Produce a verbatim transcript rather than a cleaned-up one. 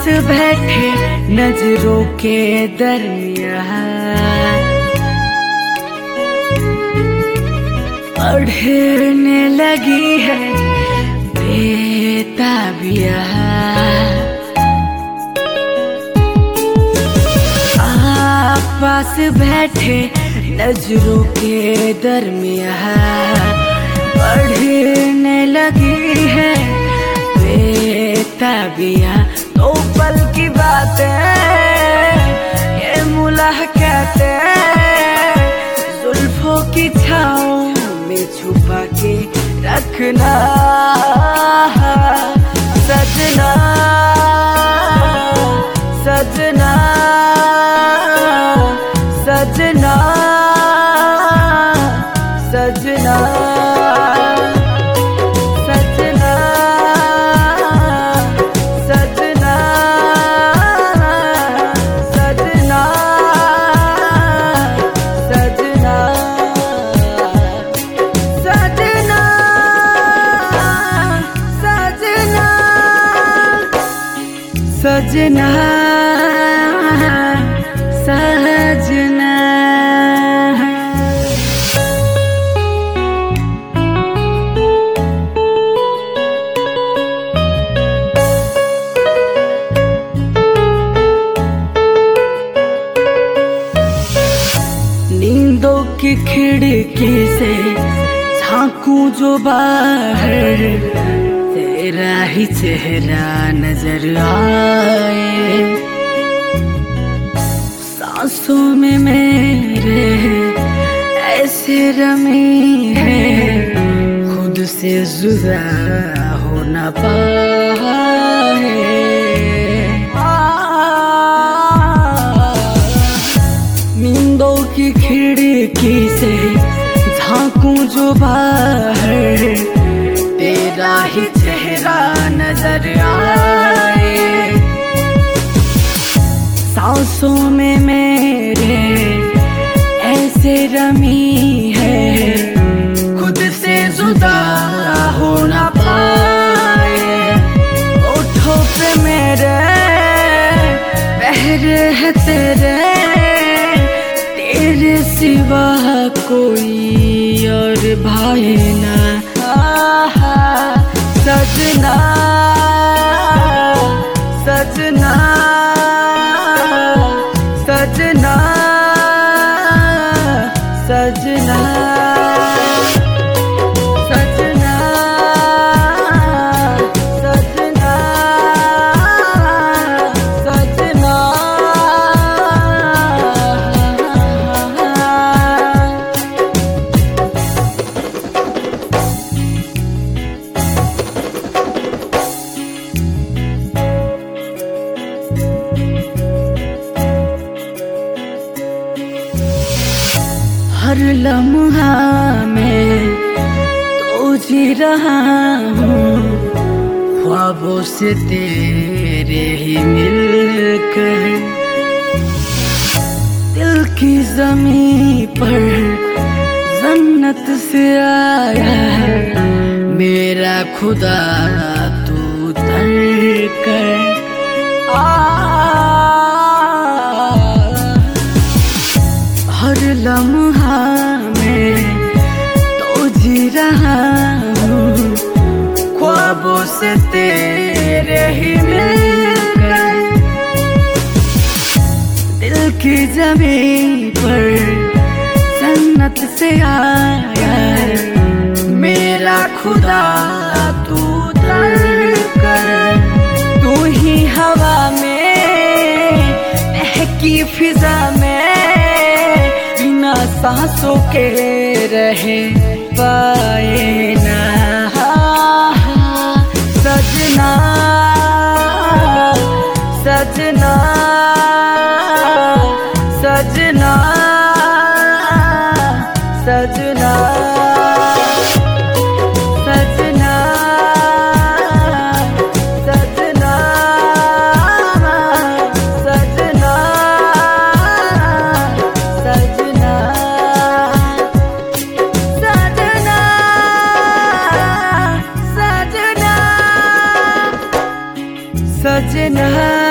पास बैठे नजरों के दरमियान बढ़ने लगी है बेताबिया। आप पास बैठे नजरों के दरमियान बढ़ने लगी है बेताबिया। दो पल की बातें ये मुलाकातें जुल्फों की छाँव में छुपा के रखना सजना सजना सजना सजना सजना सजना सजना सजना सजना सजना सजना सजना। नींदों की खिड़की से झांकूं जो बाहर तेरा ही चेहरा नजर आए। सांसों में मेरे ऐसे रमी है खुद से जुदा हो न पाए। नींदों की खिड़की से झांकूं जो बाहर तेरा ही चेहरा नजर आए। सांसों में मेरे ऐसे रमी है खुद से जुदा हो न पाए। होठों पे मेरे पहरे है तेरे तेरे सिवा कोई और भाई ना। सजना सजना सजना सजना सजना सजना सजना। हर लम्हा मैं तो जी रहा हूँ ख्वाबों से तेरे ही मिलकर। दिल की ज़मीं पर जन्नत से आया मेरा खुदा तू उतर कर। हर लम्हा मैं तो जी रहा हूँ ख्वाबों से तेरे ही मिलकर। दिल की ज़मीं पर जन्नत से आया मेरा खुदा तू उतर कर। तू ही हवा में बहकी फिजा में बिना सांसों के रहे पाए ना। सजना सजना सजना सजना सजना सजना सजना सजना सजना सजना सजना।